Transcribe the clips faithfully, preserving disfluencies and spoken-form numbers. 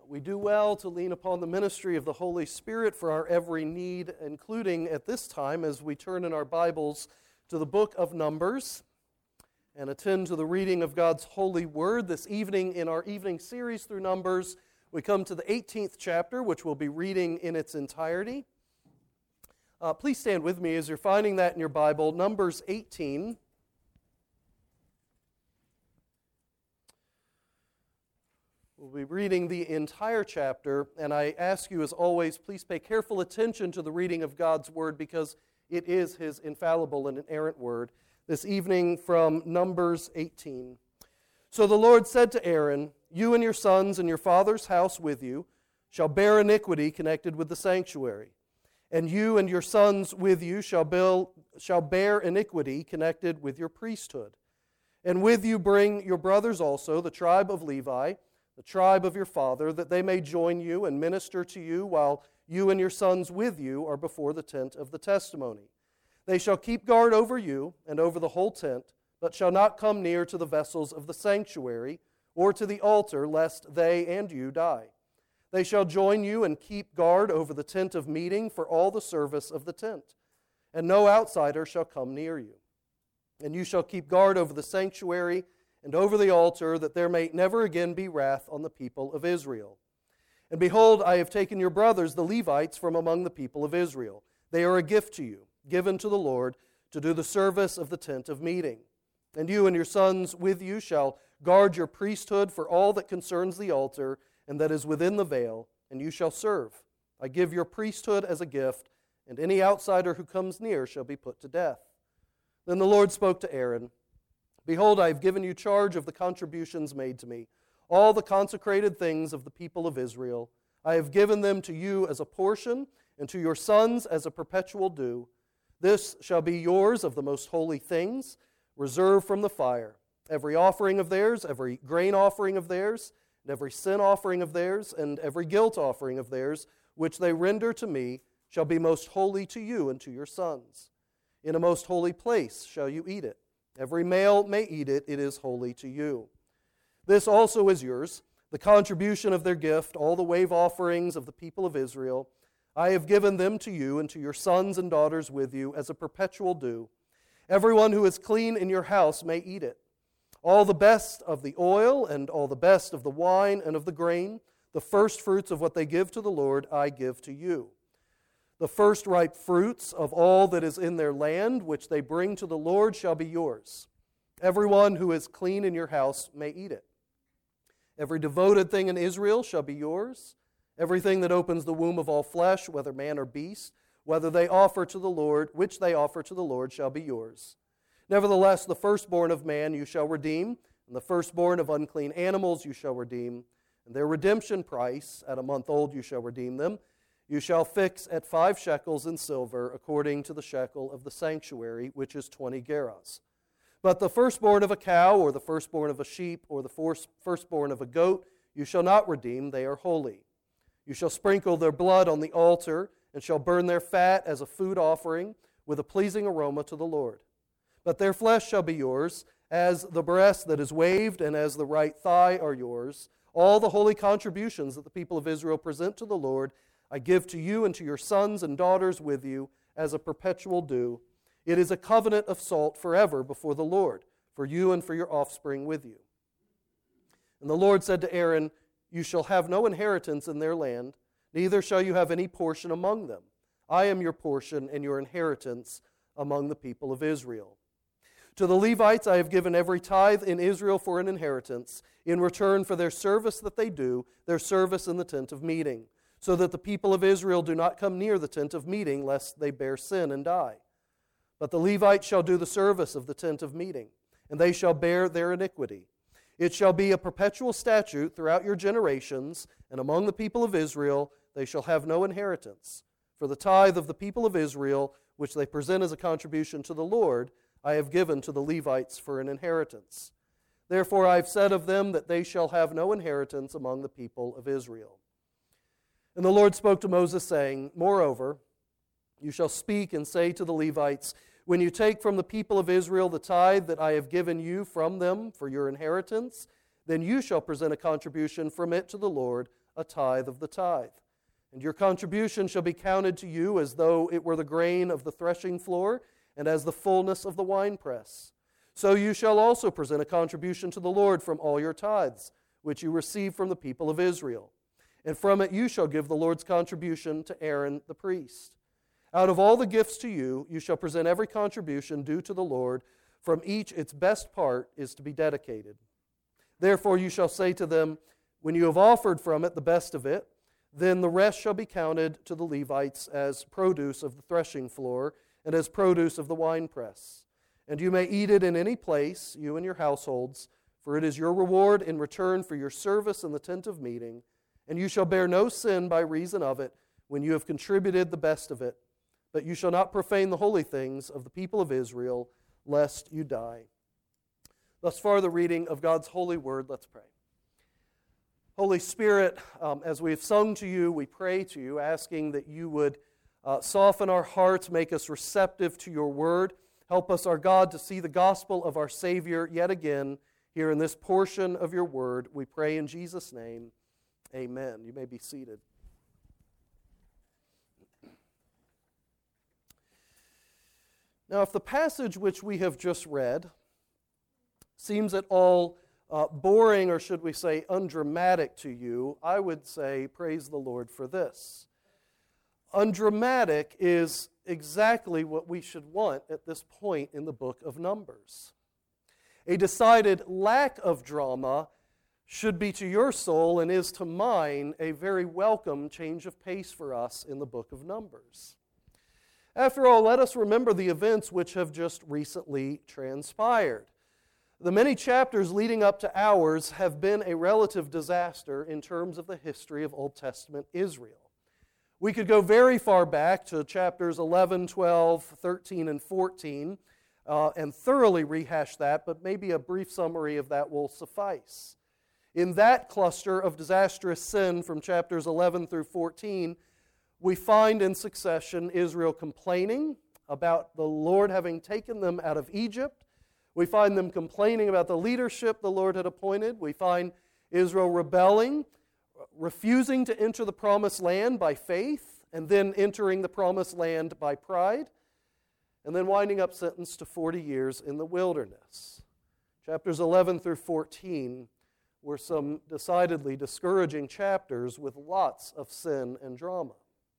We do well to lean upon the ministry of the Holy Spirit for our every need, including at this time as we turn in our Bibles to the book of Numbers and attend to the reading of God's holy word. This evening in our evening series through Numbers, we come to the eighteenth chapter, which we'll be reading in its entirety. Uh, please stand with me as you're finding that in your Bible, Numbers eighteen. We'll be reading the entire chapter, and I ask you, as always, please pay careful attention to the reading of God's Word because it is His infallible and inerrant Word. This evening from Numbers eighteen. So the Lord said to Aaron, "You and your sons and your father's house with you shall bear iniquity connected with the sanctuary, and you and your sons with you shall, build, shall bear iniquity connected with your priesthood. And with you bring your brothers also, the tribe of Levi, the tribe of your father, that they may join you and minister to you while you and your sons with you are before the tent of the testimony. They shall keep guard over you and over the whole tent, but shall not come near to the vessels of the sanctuary or to the altar, lest they and you die. They shall join you and keep guard over the tent of meeting for all the service of the tent, and no outsider shall come near you. And you shall keep guard over the sanctuary and over the altar, that there may never again be wrath on the people of Israel. And behold, I have taken your brothers, the Levites, from among the people of Israel. They are a gift to you, given to the Lord, to do the service of the tent of meeting. And you and your sons with you shall guard your priesthood for all that concerns the altar, and that is within the veil, and you shall serve. I give your priesthood as a gift, and any outsider who comes near shall be put to death." Then the Lord spoke to Aaron, "Behold, I have given you charge of the contributions made to me, all the consecrated things of the people of Israel. I have given them to you as a portion, and to your sons as a perpetual due. This shall be yours of the most holy things, reserved from the fire. Every offering of theirs, every grain offering of theirs, and every sin offering of theirs, and every guilt offering of theirs, which they render to me, shall be most holy to you and to your sons. In a most holy place shall you eat it. Every male may eat it, it is holy to you. This also is yours, the contribution of their gift, all the wave offerings of the people of Israel. I have given them to you and to your sons and daughters with you as a perpetual due. Everyone who is clean in your house may eat it. All the best of the oil and all the best of the wine and of the grain, the first fruits of what they give to the Lord, I give to you. The first ripe fruits of all that is in their land, which they bring to the Lord, shall be yours. Everyone who is clean in your house may eat it. Every devoted thing in Israel shall be yours. Everything that opens the womb of all flesh, whether man or beast, whether they offer to the Lord, which they offer to the Lord, shall be yours. Nevertheless, the firstborn of man you shall redeem, and the firstborn of unclean animals you shall redeem, and their redemption price, at a month old you shall redeem them, you shall fix at five shekels in silver, according to the shekel of the sanctuary, which is twenty gerahs. But the firstborn of a cow, or the firstborn of a sheep, or the firstborn of a goat, you shall not redeem, they are holy. You shall sprinkle their blood on the altar, and shall burn their fat as a food offering, with a pleasing aroma to the Lord. But their flesh shall be yours, as the breast that is waved, and as the right thigh are yours. All the holy contributions that the people of Israel present to the Lord, I give to you and to your sons and daughters with you as a perpetual due. It is a covenant of salt forever before the Lord, for you and for your offspring with you." And the Lord said to Aaron, "You shall have no inheritance in their land, neither shall you have any portion among them. I am your portion and your inheritance among the people of Israel. To the Levites I have given every tithe in Israel for an inheritance, in return for their service that they do, their service in the tent of meeting, so that the people of Israel do not come near the tent of meeting, lest they bear sin and die. But the Levites shall do the service of the tent of meeting, and they shall bear their iniquity. It shall be a perpetual statute throughout your generations, and among the people of Israel they shall have no inheritance. For the tithe of the people of Israel, which they present as a contribution to the Lord, I have given to the Levites for an inheritance. Therefore I have said of them that they shall have no inheritance among the people of Israel." And the Lord spoke to Moses, saying, "Moreover, you shall speak and say to the Levites, when you take from the people of Israel the tithe that I have given you from them for your inheritance, then you shall present a contribution from it to the Lord, a tithe of the tithe. And your contribution shall be counted to you as though it were the grain of the threshing floor, and as the fullness of the winepress. So you shall also present a contribution to the Lord from all your tithes, which you receive from the people of Israel. And from it you shall give the Lord's contribution to Aaron the priest. Out of all the gifts to you, you shall present every contribution due to the Lord. From each its best part is to be dedicated. Therefore you shall say to them, when you have offered from it the best of it, then the rest shall be counted to the Levites as produce of the threshing floor and as produce of the winepress. And you may eat it in any place, you and your households, for it is your reward in return for your service in the tent of meeting, and you shall bear no sin by reason of it when you have contributed the best of it. But you shall not profane the holy things of the people of Israel, lest you die. Thus far the reading of God's holy word. Let's pray. Holy Spirit, um, as we have sung to you, we pray to you, asking that you would uh, soften our hearts, make us receptive to your word. Help us, our God, to see the gospel of our Savior yet again here in this portion of your word. We pray in Jesus' name. Amen. You may be seated. Now, if the passage which we have just read seems at all uh, boring, or should we say undramatic to you, I would say praise the Lord for this. Undramatic is exactly what we should want at this point in the book of Numbers. A decided lack of drama should be to your soul and is to mine a very welcome change of pace for us in the book of Numbers. After all, let us remember the events which have just recently transpired. The many chapters leading up to ours have been a relative disaster in terms of the history of Old Testament Israel. We could go very far back to chapters eleven, twelve, thirteen, and fourteen uh, and thoroughly rehash that, but maybe a brief summary of that will suffice. In that cluster of disastrous sin from chapters eleven through fourteen, we find in succession Israel complaining about the Lord having taken them out of Egypt. We find them complaining about the leadership the Lord had appointed. We find Israel rebelling, refusing to enter the promised land by faith, and then entering the promised land by pride, and then winding up sentenced to forty years in the wilderness. Chapters eleven through fourteen were some decidedly discouraging chapters with lots of sin and drama.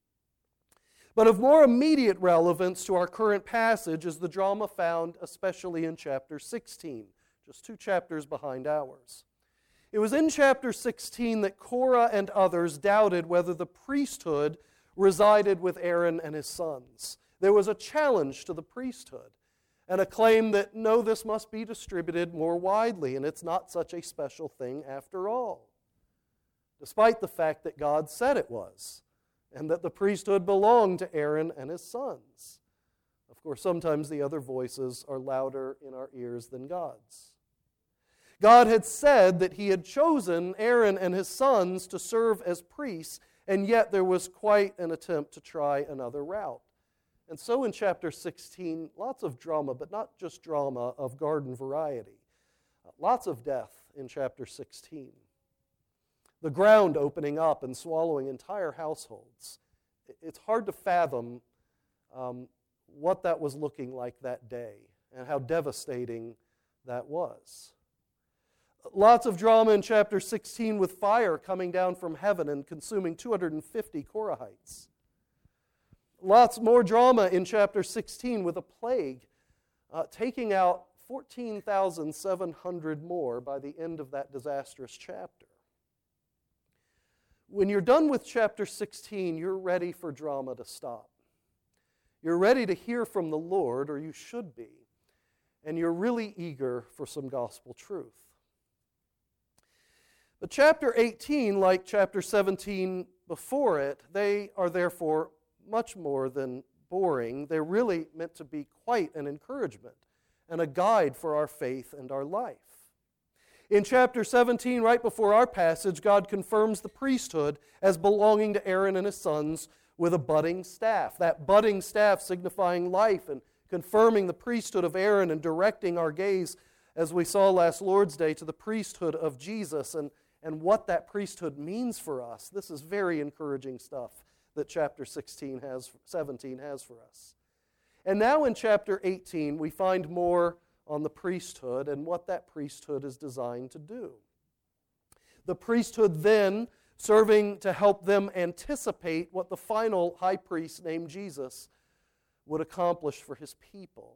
But of more immediate relevance to our current passage is the drama found especially in chapter sixteen, just two chapters behind ours. It was in chapter sixteen that Korah and others doubted whether the priesthood resided with Aaron and his sons. There was a challenge to the priesthood and a claim that, no, this must be distributed more widely, and it's not such a special thing after all, despite the fact that God said it was, and that the priesthood belonged to Aaron and his sons. Of course, sometimes the other voices are louder in our ears than God's. God had said that He had chosen Aaron and his sons to serve as priests, and yet there was quite an attempt to try another route. And so in chapter sixteen, lots of drama, but not just drama of garden variety. Lots of death in chapter sixteen. The ground opening up and swallowing entire households. It's hard to fathom um, what that was looking like that day and how devastating that was. Lots of drama in chapter sixteen with fire coming down from heaven and consuming two hundred fifty Korahites. Lots more drama in chapter sixteen with a plague uh, taking out fourteen thousand seven hundred more by the end of that disastrous chapter. When you're done with chapter sixteen, you're ready for drama to stop. You're ready to hear from the Lord, or you should be, and you're really eager for some gospel truth. But chapter eighteen, like chapter seventeen before it, they are therefore much more than boring. They're really meant to be quite an encouragement and a guide for our faith and our life. In chapter seventeen, right before our passage, God confirms the priesthood as belonging to Aaron and his sons with a budding staff. That budding staff signifying life and confirming the priesthood of Aaron and directing our gaze, as we saw last Lord's Day, to the priesthood of Jesus and, and what that priesthood means for us. This is very encouraging stuff that chapter sixteen has, seventeen has for us. And now in chapter eighteen, we find more on the priesthood and what that priesthood is designed to do. The priesthood then serving to help them anticipate what the final high priest named Jesus would accomplish for his people.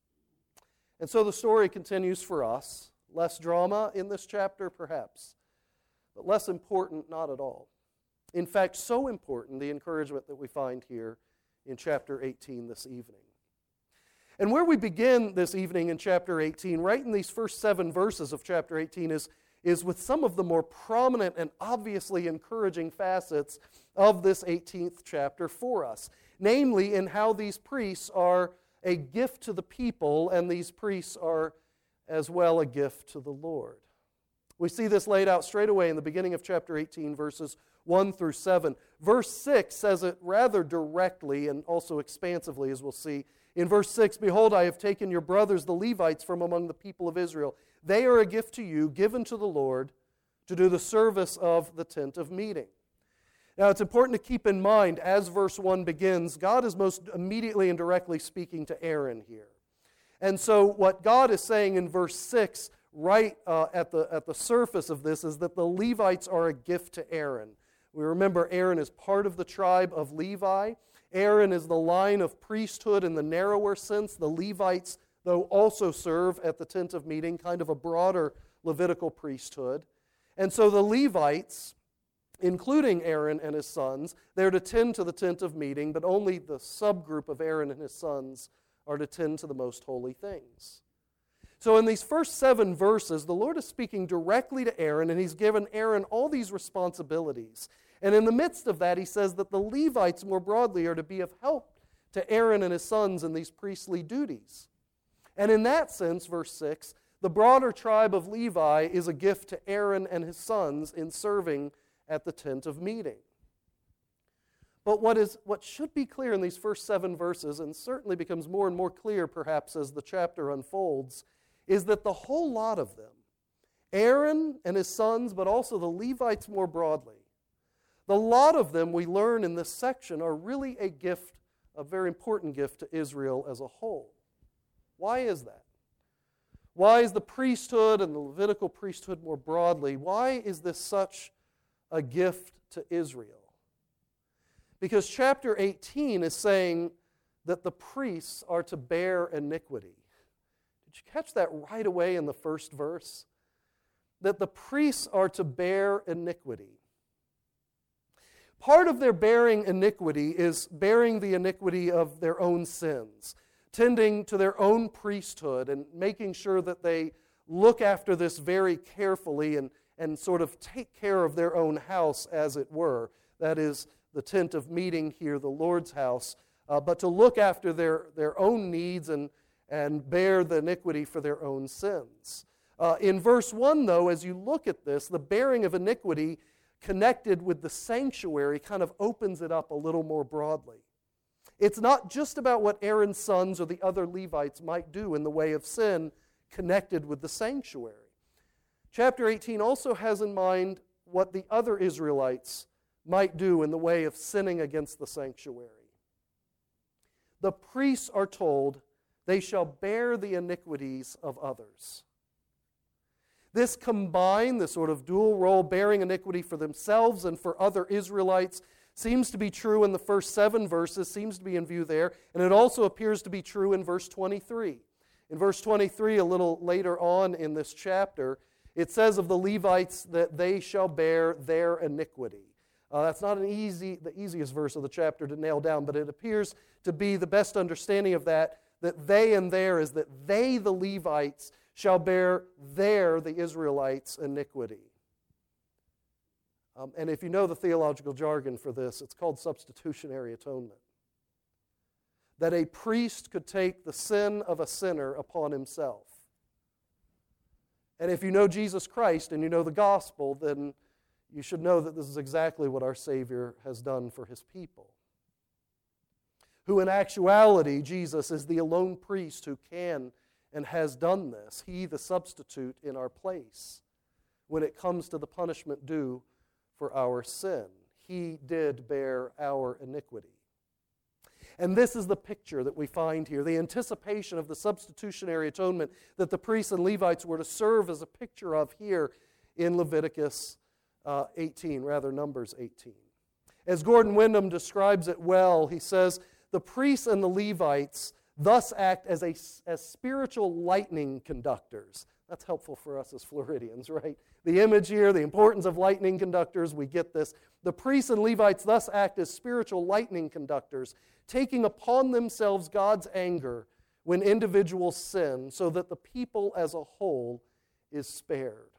And so the story continues for us. Less drama in this chapter, perhaps, but less important, not at all. In fact, so important, the encouragement that we find here in chapter eighteen this evening. And where we begin this evening in chapter eighteen, right in these first seven verses of chapter eighteen, is, is with some of the more prominent and obviously encouraging facets of this eighteenth chapter for us. Namely, in how these priests are a gift to the people, and these priests are as well a gift to the Lord. We see this laid out straight away in the beginning of chapter eighteen, verses one through seven. Verse six says it rather directly and also expansively, as we'll see. In verse six, "Behold, I have taken your brothers, the Levites, from among the people of Israel. They are a gift to you, given to the Lord, to do the service of the tent of meeting." Now, it's important to keep in mind, as verse one begins, God is most immediately and directly speaking to Aaron here. And so what God is saying in verse six, right uh, at, the, at the surface of this, is that the Levites are a gift to Aaron. We remember Aaron is part of the tribe of Levi. Aaron is the line of priesthood in the narrower sense. The Levites, though, also serve at the tent of meeting, kind of a broader Levitical priesthood. And so the Levites, including Aaron and his sons, they're to tend to the tent of meeting, but only the subgroup of Aaron and his sons are to tend to the most holy things. So in these first seven verses, the Lord is speaking directly to Aaron, and he's given Aaron all these responsibilities. And in the midst of that, he says that the Levites more broadly are to be of help to Aaron and his sons in these priestly duties. And in that sense, verse six, the broader tribe of Levi is a gift to Aaron and his sons in serving at the tent of meeting. But what is what should be clear in these first seven verses, and certainly becomes more and more clear perhaps as the chapter unfolds, is that the whole lot of them, Aaron and his sons, but also the Levites more broadly, the lot of them we learn in this section are really a gift, a very important gift to Israel as a whole. Why is that? Why is the priesthood and the Levitical priesthood more broadly, why is this such a gift to Israel? Because chapter eighteen is saying that the priests are to bear iniquity. Did you catch that right away in the first verse? That the priests are to bear iniquity. Part of their bearing iniquity is bearing the iniquity of their own sins, tending to their own priesthood and making sure that they look after this very carefully and, and sort of take care of their own house, as it were. That is the tent of meeting here, the Lord's house, uh, but to look after their, their own needs and, and bear the iniquity for their own sins. Uh, in verse one, though, as you look at this, the bearing of iniquity connected with the sanctuary kind of opens it up a little more broadly. It's not just about what Aaron's sons or the other Levites might do in the way of sin connected with the sanctuary. Chapter eighteen also has in mind what the other Israelites might do in the way of sinning against the sanctuary. The priests are told they shall bear the iniquities of others. This combined, this sort of dual role, bearing iniquity for themselves and for other Israelites, seems to be true in the first seven verses, seems to be in view there, and it also appears to be true in verse twenty-three. In verse twenty-three, a little later on in this chapter, it says of the Levites that they shall bear their iniquity. Uh, that's not an easy, the easiest verse of the chapter to nail down, but it appears to be the best understanding of that, that they and their is that they, the Levites, shall bear their, the Israelites, iniquity. Um, and if you know the theological jargon for this, it's called substitutionary atonement. That a priest could take the sin of a sinner upon himself. And if you know Jesus Christ and you know the gospel, then you should know that this is exactly what our Savior has done for His people. Who in actuality, Jesus is the alone priest who can and has done this. He, the substitute in our place. when it comes to the punishment due for our sin. He did bear our iniquity. And this is the picture that we find here, the anticipation of the substitutionary atonement that the priests and Levites were to serve as a picture of here in Leviticus uh, eighteen, rather Numbers eighteen. As Gordon Wyndham describes it well, he says, the priests and the Levites thus act as, a, as spiritual lightning conductors. That's helpful for us as Floridians, right? The image here, the importance of lightning conductors, we get this. The priests and Levites thus act as spiritual lightning conductors, taking upon themselves God's anger when individuals sin, so that the people as a whole is spared.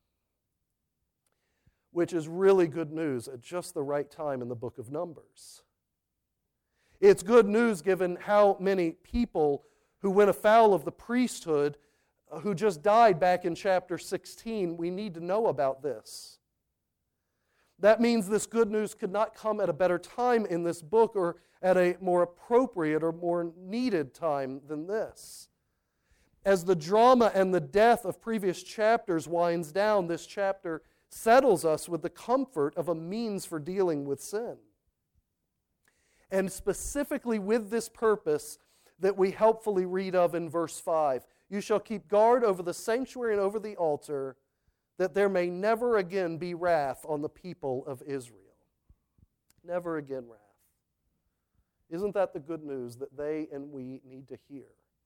Which is really good news at just the right time in the book of Numbers. It's good news given how many people who went afoul of the priesthood who just died back in chapter sixteen. We need to know about this. That means this good news could not come at a better time in this book or at a more appropriate or more needed time than this. As the drama and the death of previous chapters winds down, this chapter settles us with the comfort of a means for dealing with sin. And specifically with this purpose that we helpfully read of in verse five. You shall keep guard over the sanctuary and over the altar, that there may never again be wrath on the people of Israel. Never again wrath. Isn't that the good news that they and we need to hear?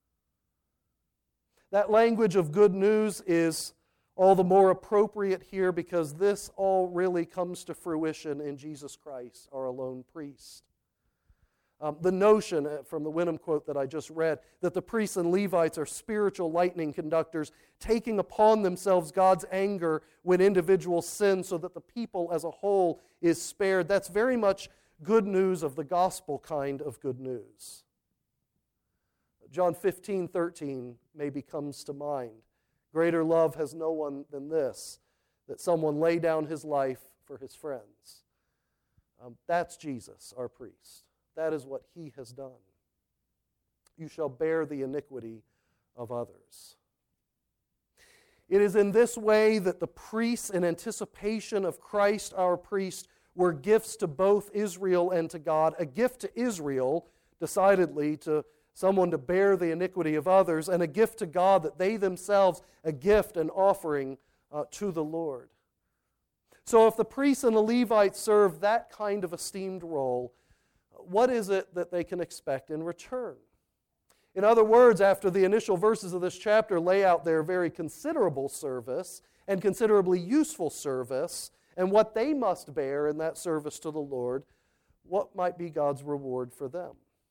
That language of good news is all the more appropriate here because this all really comes to fruition in Jesus Christ, our alone priest. Um, the notion, from the Wyndham quote that I just read, that the priests and Levites are spiritual lightning conductors, taking upon themselves God's anger when individuals sin so that the people as a whole is spared, that's very much good news of the gospel kind of good news. John fifteen thirteen maybe comes to mind. Greater love has no one than this, that someone lay down his life for his friends. Um, that's Jesus, our priest. That is what he has done. You shall bear the iniquity of others. It is in this way that the priests, in anticipation of Christ, our priest, were gifts to both Israel and to God. A gift to Israel, decidedly, to someone to bear the iniquity of others, and a gift to God that they themselves, a gift and offering uh, to the Lord. So if the priests and the Levites serve that kind of esteemed role, what is it that they can expect in return? In other words, after the initial verses of this chapter lay out their very considerable service and considerably useful service, and what they must bear in that service to the Lord, what might be God's reward for them?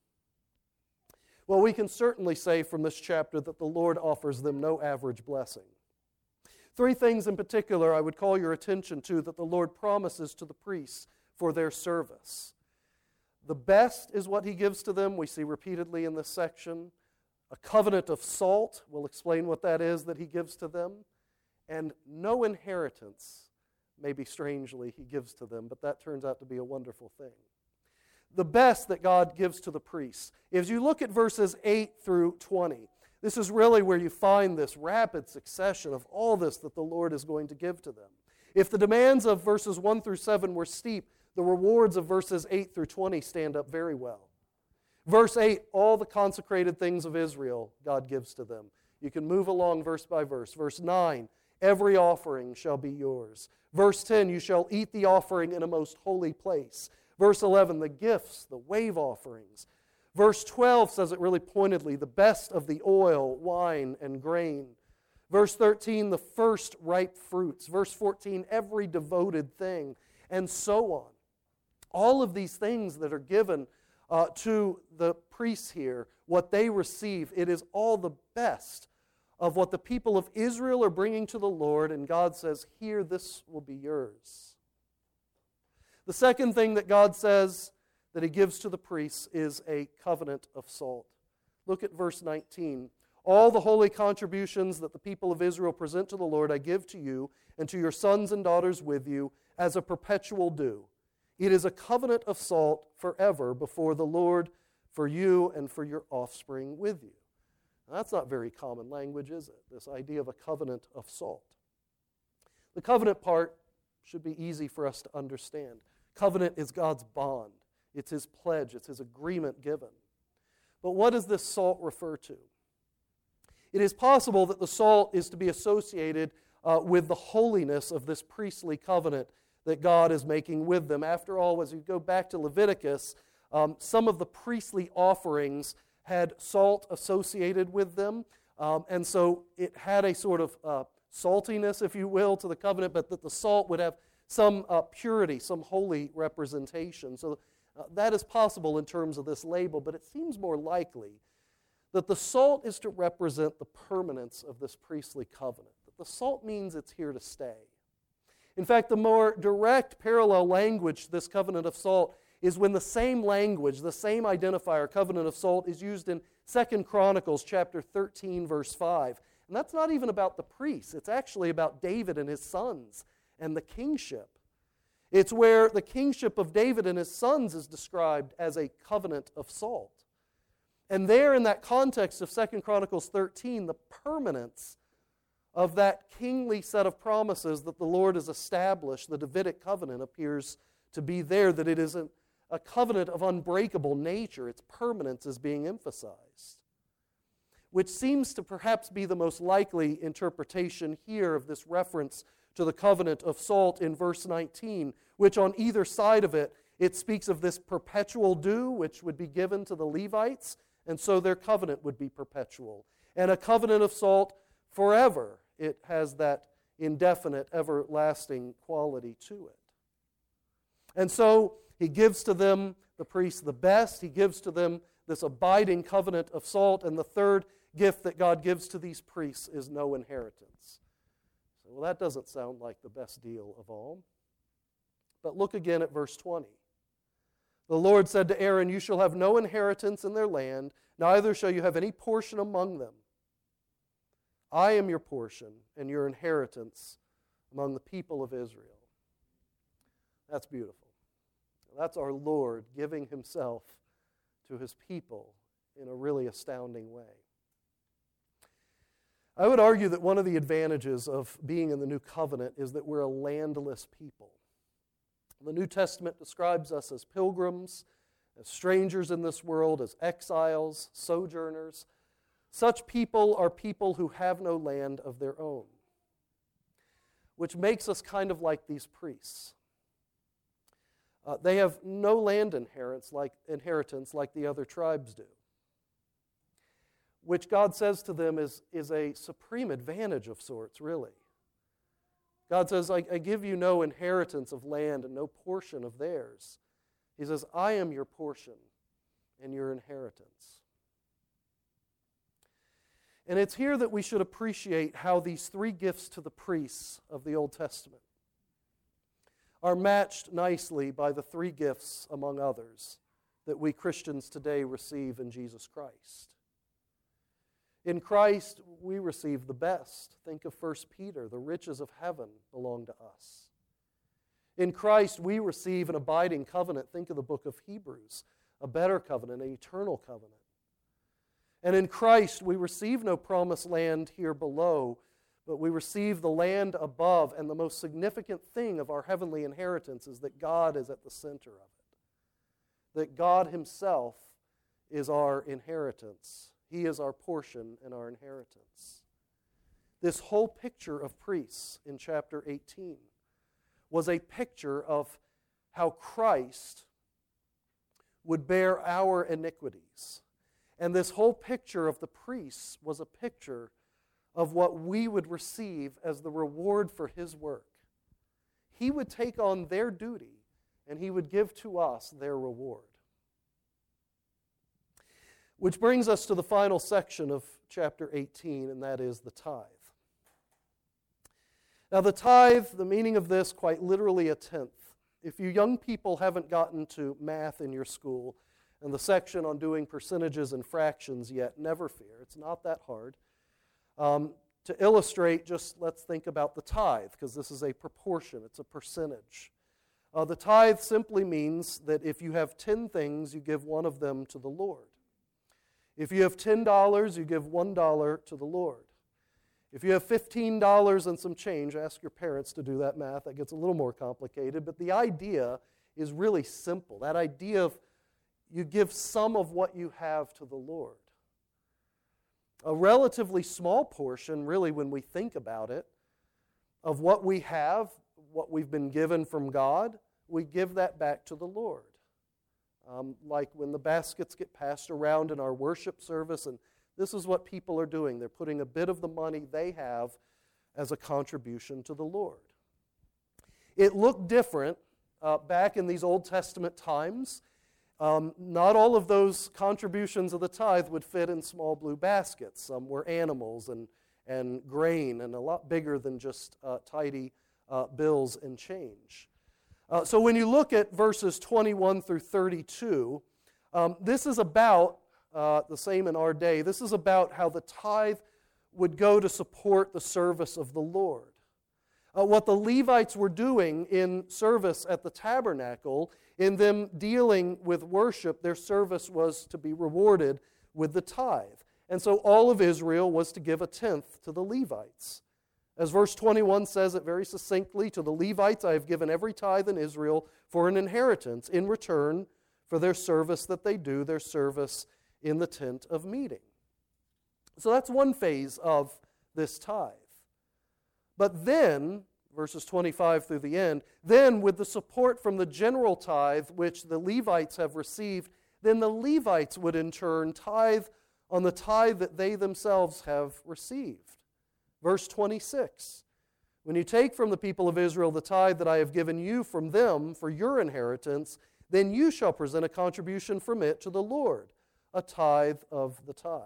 Well, we can certainly say from this chapter that the Lord offers them no average blessing. Three things in particular I would call your attention to that the Lord promises to the priests for their service. The best is what he gives to them, we see repeatedly in this section. A covenant of salt, we'll explain what that is that he gives to them. And no inheritance, maybe strangely, he gives to them, but that turns out to be a wonderful thing. The best that God gives to the priests. As you look at verses eight through twenty, this is really where you find this rapid succession of all this that the Lord is going to give to them. If the demands of verses one through seven were steep, the rewards of verses eight through twenty stand up very well. Verse eight, all the consecrated things of Israel God gives to them. You can move along verse by verse. Verse nine, every offering shall be yours. Verse ten, you shall eat the offering in a most holy place. Verse eleven, the gifts, the wave offerings. Verse twelve says it really pointedly, the best of the oil, wine, and grain. Verse thirteen, the first ripe fruits. Verse fourteen, every devoted thing, and so on. All of these things that are given uh, to the priests here, what they receive, it is all the best of what the people of Israel are bringing to the Lord, and God says, here, this will be yours. The second thing that God says that he gives to the priests is a covenant of salt. Look at verse nineteen. All the holy contributions that the people of Israel present to the Lord I give to you and to your sons and daughters with you as a perpetual due. It is a covenant of salt forever before the Lord for you and for your offspring with you. Now, that's not very common language, is it? This idea of a covenant of salt. The covenant part should be easy for us to understand. Covenant is God's bond. It's His pledge. It's His agreement given. But what does this salt refer to? It is possible that the salt is to be associated uh, with the holiness of this priestly covenant that God is making with them. After all, as you go back to Leviticus, um, some of the priestly offerings had salt associated with them, um, and so it had a sort of uh, saltiness, if you will, to the covenant, but that the salt would have some uh, purity, some holy representation. So uh, that is possible in terms of this label, but it seems more likely that the salt is to represent the permanence of this priestly covenant. That the salt means it's here to stay. In fact, the more direct parallel language to this covenant of salt is when the same language, the same identifier, covenant of salt, is used in Second Chronicles chapter thirteen, verse five. And that's not even about the priests. It's actually about David and his sons and the kingship. It's where the kingship of David and his sons is described as a covenant of salt. And there in that context of Second Chronicles thirteen, the permanence of that kingly set of promises that the Lord has established, the Davidic covenant, appears to be there, that it is a, a covenant of unbreakable nature. Its permanence is being emphasized, which seems to perhaps be the most likely interpretation here of this reference to the covenant of salt in verse nineteen, which on either side of it, it speaks of this perpetual due, which would be given to the Levites, and so their covenant would be perpetual. And a covenant of salt forever. It has that indefinite, everlasting quality to it. And so He gives to them, the priests, the best. He gives to them this abiding covenant of salt. And the third gift that God gives to these priests is no inheritance. So, well, that doesn't sound like the best deal of all. But look again at verse twenty. The Lord said to Aaron, "You shall have no inheritance in their land, neither shall you have any portion among them. I am your portion and your inheritance among the people of Israel." That's beautiful. That's our Lord giving Himself to His people in a really astounding way. I would argue that one of the advantages of being in the New Covenant is that we're a landless people. The New Testament describes us as pilgrims, as strangers in this world, as exiles, sojourners. Such people are people who have no land of their own, which makes us kind of like these priests. Uh, they have no land inheritance like, inheritance like the other tribes do, which God says to them is, is a supreme advantage of sorts, really. God says, I, I give you no inheritance of land and no portion of theirs. He says, I am your portion and your inheritance. And it's here that we should appreciate how these three gifts to the priests of the Old Testament are matched nicely by the three gifts, among others, that we Christians today receive in Jesus Christ. In Christ, we receive the best. Think of First Peter. The riches of heaven belong to us. In Christ, we receive an abiding covenant. Think of the book of Hebrews, a better covenant, an eternal covenant. And in Christ, we receive no promised land here below, but we receive the land above. And the most significant thing of our heavenly inheritance is that God is at the center of it. That God Himself is our inheritance. He is our portion and our inheritance. This whole picture of priests in chapter eighteen was a picture of how Christ would bear our iniquities. And this whole picture of the priests was a picture of what we would receive as the reward for His work. He would take on their duty, and He would give to us their reward. Which brings us to the final section of chapter eighteen, and that is the tithe. Now the tithe, the meaning of this, quite literally a tenth. If you young people haven't gotten to math in your school, and the section on doing percentages and fractions yet, never fear. It's not that hard. Um, to illustrate, just let's think about the tithe, because this is a proportion. It's a percentage. Uh, the tithe simply means that if you have ten things, you give one of them to the Lord. If you have ten dollars, you give one dollar to the Lord. If you have fifteen dollars and some change, ask your parents to do that math. That gets a little more complicated. But the idea is really simple. That idea of you give some of what you have to the Lord. A relatively small portion, really, when we think about it, of what we have, what we've been given from God, we give that back to the Lord. Um, like when the baskets get passed around in our worship service, and this is what people are doing. They're putting a bit of the money they have as a contribution to the Lord. It looked different uh, back in these Old Testament times. Um, not all of those contributions of the tithe would fit in small blue baskets. Some were animals and, and grain, and a lot bigger than just uh, tidy uh, bills and change. Uh, so when you look at verses twenty-one through thirty-two, um, this is about, uh, the same in our day, this is about how the tithe would go to support the service of the Lord. Uh, what the Levites were doing in service at the tabernacle, in them dealing with worship, their service was to be rewarded with the tithe. And so all of Israel was to give a tenth to the Levites. As verse twenty-one says it very succinctly, to the Levites I have given every tithe in Israel for an inheritance in return for their service that they do, their service in the tent of meeting. So that's one phase of this tithe. But then, verses twenty-five through the end, then with the support from the general tithe which the Levites have received, then the Levites would in turn tithe on the tithe that they themselves have received. Verse twenty-six, when you take from the people of Israel the tithe that I have given you from them for your inheritance, then you shall present a contribution from it to the Lord, a tithe of the tithe.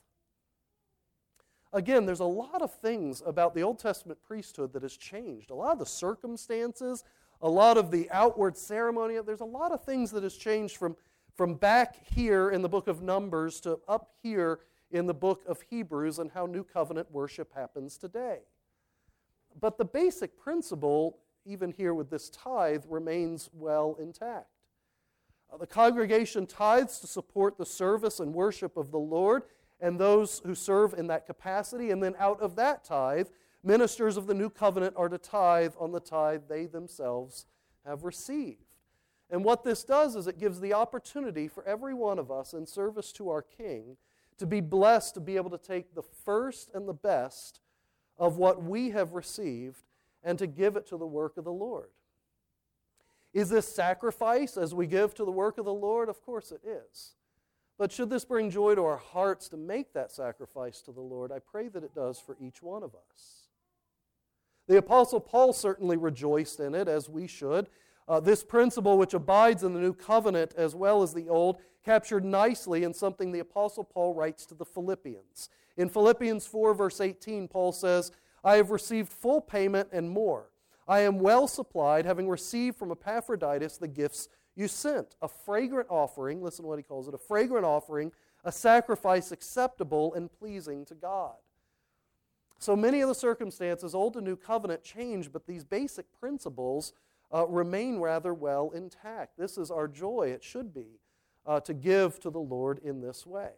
Again, there's a lot of things about the Old Testament priesthood that has changed. A lot of the circumstances, a lot of the outward ceremony, there's a lot of things that has changed from, from back here in the book of Numbers to up here in the book of Hebrews and how New Covenant worship happens today. But the basic principle, even here with this tithe, remains well intact. Uh, the congregation tithes to support the service and worship of the Lord and those who serve in that capacity, and then out of that tithe, ministers of the New Covenant are to tithe on the tithe they themselves have received. And what this does is it gives the opportunity for every one of us in service to our King to be blessed to be able to take the first and the best of what we have received and to give it to the work of the Lord. Is this sacrifice as we give to the work of the Lord? Of course it is. But should this bring joy to our hearts to make that sacrifice to the Lord? I pray that it does for each one of us. The Apostle Paul certainly rejoiced in it, as we should. Uh, this principle, which abides in the New Covenant as well as the Old, captured nicely in something the Apostle Paul writes to the Philippians. In Philippians four, verse eighteen, Paul says, I have received full payment and more. I am well supplied, having received from Epaphroditus the gifts you sent, a fragrant offering, listen to what he calls it, a fragrant offering, a sacrifice acceptable and pleasing to God. So many of the circumstances, Old and New Covenant, change, but these basic principles uh, remain rather well intact. This is our joy, it should be, uh, to give to the Lord in this way.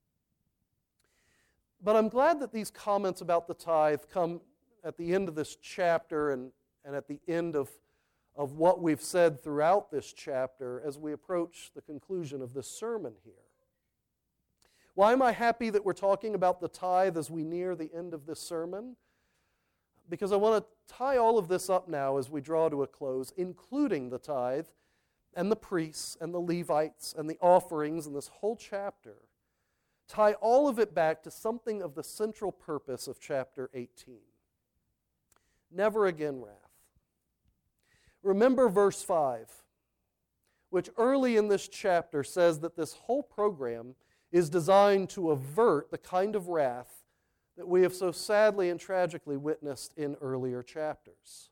But I'm glad that these comments about the tithe come at the end of this chapter and, and at the end of of what we've said throughout this chapter as we approach the conclusion of this sermon here. Why am I happy that we're talking about the tithe as we near the end of this sermon? Because I want to tie all of this up now as we draw to a close, including the tithe and the priests and the Levites and the offerings and this whole chapter. Tie all of it back to something of the central purpose of chapter eighteen. Never again wrath. Remember verse five, which early in this chapter says that this whole program is designed to avert the kind of wrath that we have so sadly and tragically witnessed in earlier chapters.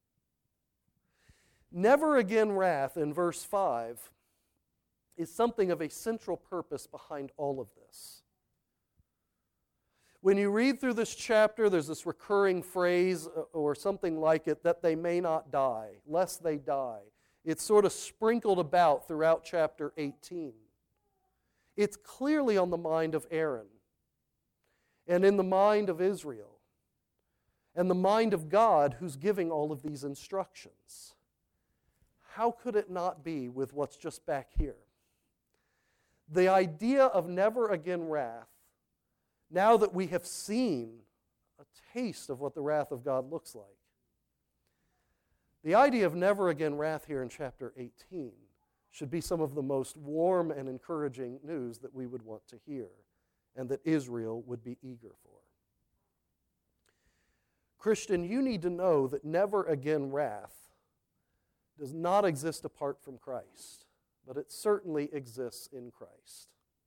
Never again wrath in verse five is something of a central purpose behind all of this. When you read through this chapter, there's this recurring phrase or something like it, that they may not die, lest they die. It's sort of sprinkled about throughout chapter eighteen. It's clearly on the mind of Aaron and in the mind of Israel. and the mind of God who's giving all of these instructions. How could it not be with what's just back here? The idea of never again wrath, now that we have seen a taste of what the wrath of God looks like. The idea of never again wrath here in chapter eighteen should be some of the most warm and encouraging news that we would want to hear and that Israel would be eager for. Christian, you need to know that never again wrath does not exist apart from Christ, but it certainly exists in Christ.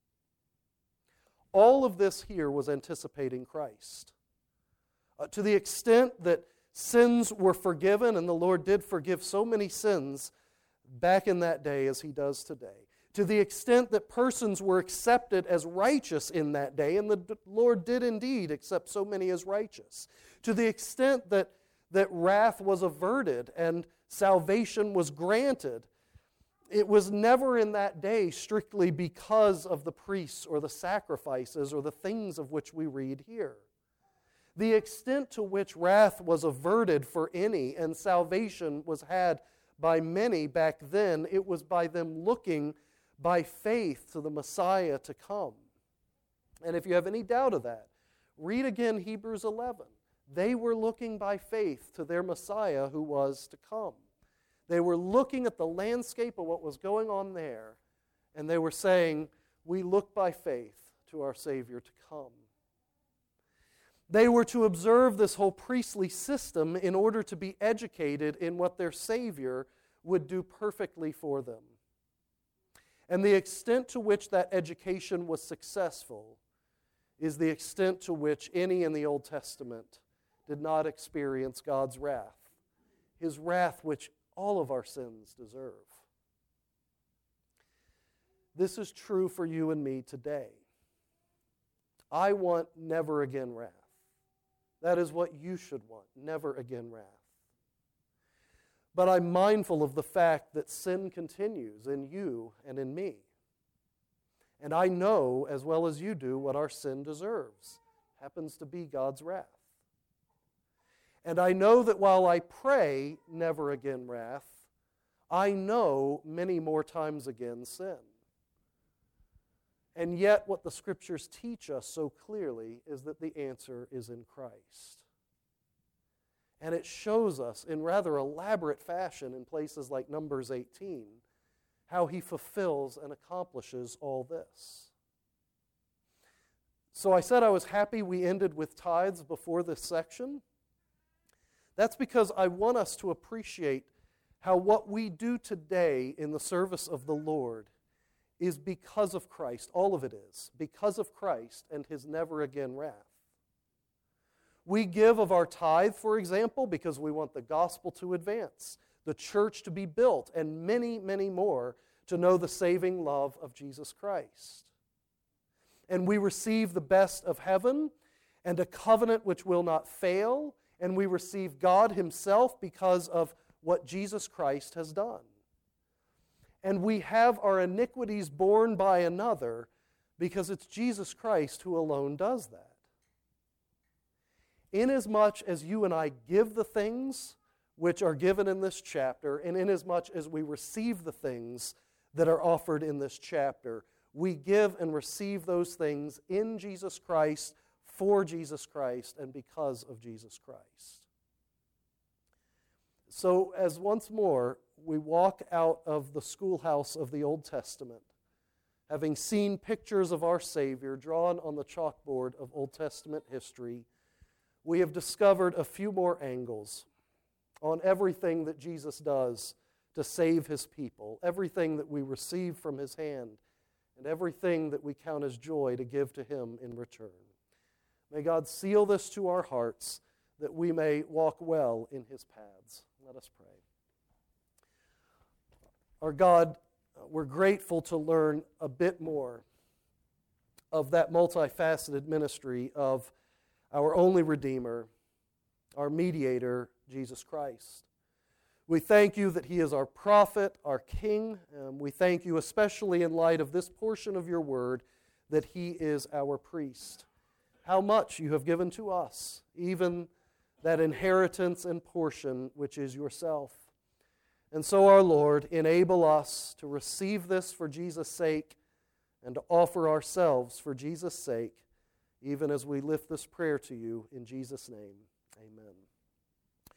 All of this here was anticipating Christ. Uh, to the extent that sins were forgiven, and the Lord did forgive so many sins back in that day as He does today. To the extent that persons were accepted as righteous in that day, and the Lord did indeed accept so many as righteous. To the extent that, that wrath was averted and salvation was granted, it was never in that day strictly because of the priests or the sacrifices or the things of which we read here. The extent to which wrath was averted for any and salvation was had by many back then, it was by them looking by faith to the Messiah to come. And if you have any doubt of that, read again Hebrews eleven. They were looking by faith to their Messiah who was to come. They were looking at the landscape of what was going on there, and they were saying, we look by faith to our Savior to come. They were to observe this whole priestly system in order to be educated in what their Savior would do perfectly for them. And the extent to which that education was successful is the extent to which any in the Old Testament did not experience God's wrath, His wrath which all of our sins deserve. This is true for you and me today. I want never again wrath. That is what you should want, never again wrath. But I'm mindful of the fact that sin continues in you and in me. And I know, as well as you do, what our sin deserves. It happens to be God's wrath. And I know that while I pray never again wrath, I know many more times again sin. And yet what the Scriptures teach us so clearly is that the answer is in Christ. And it shows us in rather elaborate fashion in places like Numbers eighteen how He fulfills and accomplishes all this. So I said I was happy we ended with tithes before this section. That's because I want us to appreciate how what we do today in the service of the Lord is because of Christ. All of it is. Because of Christ and His never again wrath. We give of our tithe, for example, because we want the gospel to advance, the church to be built, and many, many more to know the saving love of Jesus Christ. And we receive the best of heaven and a covenant which will not fail, and we receive God Himself because of what Jesus Christ has done. And we have our iniquities borne by another because it's Jesus Christ who alone does that. Inasmuch as you and I give the things which are given in this chapter, and inasmuch as we receive the things that are offered in this chapter, we give and receive those things in Jesus Christ, for Jesus Christ, and because of Jesus Christ. So, as once more we walk out of the schoolhouse of the Old Testament, having seen pictures of our Savior drawn on the chalkboard of Old Testament history, we have discovered a few more angles on everything that Jesus does to save His people, everything that we receive from His hand, and everything that we count as joy to give to Him in return. May God seal this to our hearts that we may walk well in His paths. Let us pray. Our God, we're grateful to learn a bit more of that multifaceted ministry of our only Redeemer, our mediator, Jesus Christ. We thank You that He is our prophet, our King. Um, we thank You especially in light of this portion of Your word that He is our priest. How much You have given to us, even that inheritance and portion which is yourself. And so, our Lord, enable us to receive this for Jesus' sake and to offer ourselves for Jesus' sake, even as we lift this prayer to you in Jesus' name. Amen.